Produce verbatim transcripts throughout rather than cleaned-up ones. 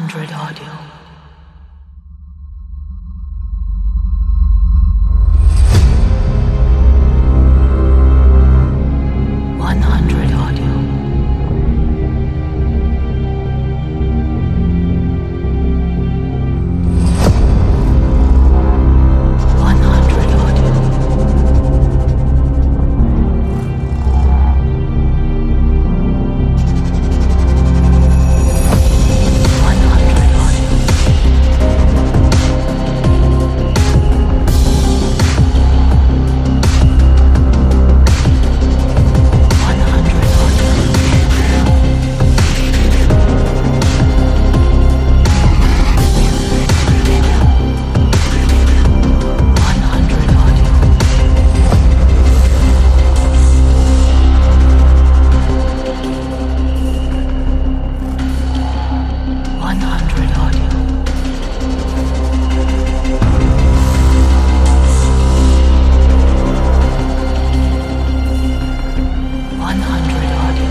hundred Audio. one hundred Audio. one hundred Audio. one hundred Audio. one hundred Audio. one hundred Audio. one hundred Audio. one hundred Audio.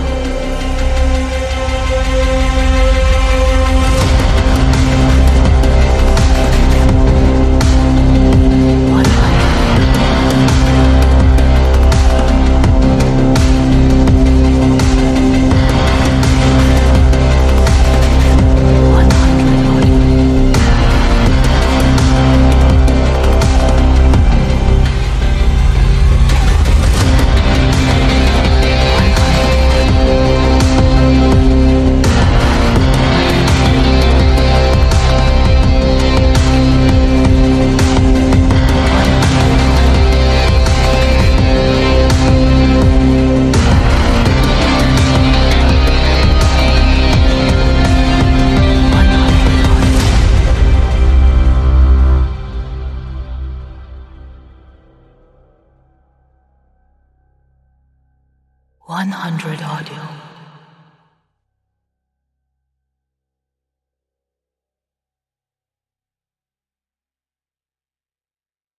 one hundred. one hundred Audio. one hundred Audio.